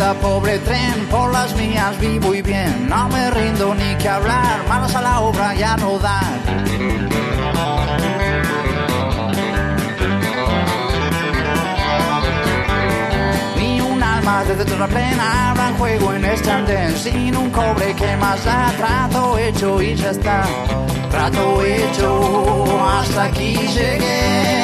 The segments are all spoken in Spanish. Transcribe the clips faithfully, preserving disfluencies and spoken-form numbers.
cada pobre tren, por las mías vivo y bien. No me rindo ni que hablar, manos a la obra ya no dan. Ni un alma desde toda plena habrá en juego en este andén. Sin un cobre que más da, trato hecho y ya está. Trato hecho, hasta aquí llegué.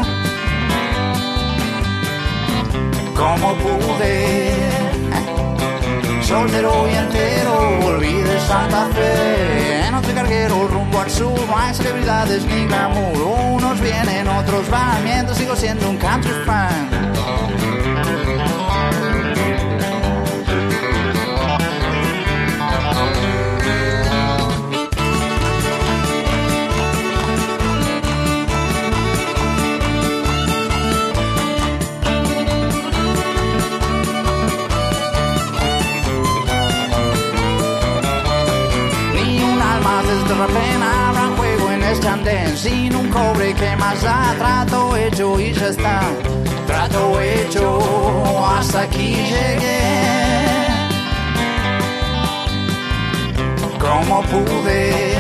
Como pude, soltero y entero, volví de Santa Fe. En otro carguero rumbo al sur, no hay celebridades ni glamour. Unos vienen, otros van, mientras sigo siendo un country fan. Desde la pena habrá juego en este andén. Sin un cobre que más da, trato hecho y ya está. Trato hecho, hasta aquí llegué. Como pude,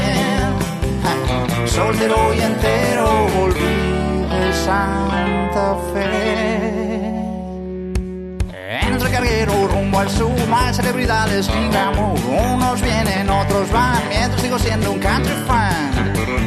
soltero y entero, volví de Santa Fe. En otro carguero rumbo al sur, no hay celebridades ni glamour. Unos vienen, otros van, mientras sigo siendo un country fan.